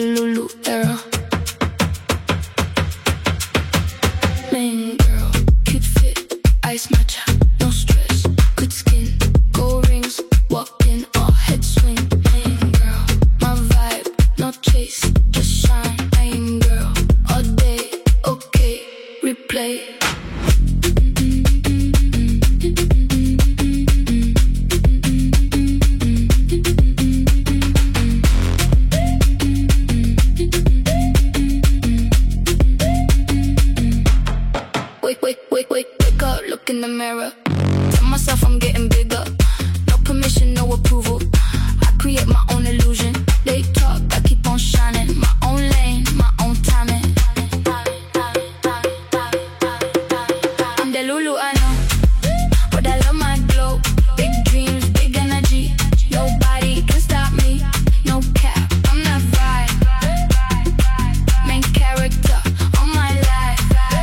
Lulu era. Main girl, cute fit, ice matcha, no stress, good skin, gold rings, walk in, all head swing. Main girl, my vibe, no chase, just shine. Main girl, all day, okay, replay. Wake up, look in the mirror. Tell myself I'm getting bigger. No permission, no approval. I create my own illusion. They talk, I keep on shining. My own lane, my own timing. I'm the Lulu, I know, but I love my glow. Big dreams, big energy. Nobody can stop me. No cap, I'm that vibe. Main character on my life.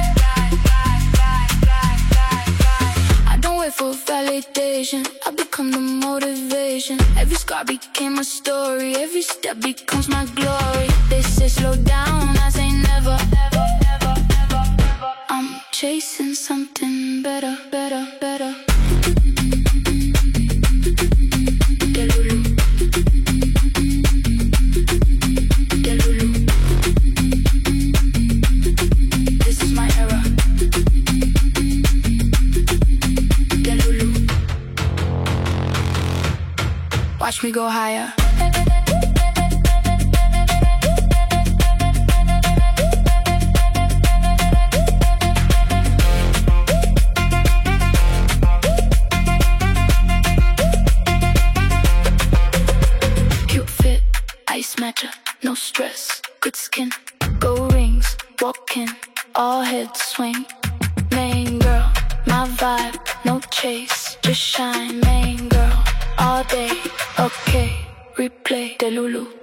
For validation, I become the motivation. Every scar became a story. Every step becomes my glory. They say slow down, I say never. I'm chasing something better, better, better. Delulu. Delulu. This is my era. Watch me go higher. Cute fit, ice matcha, no stress, good skin, gold rings, walking, all heads swing. Main girl, my vibe, no chase, just shine. Main girl, all day, okay, replay. Delulu.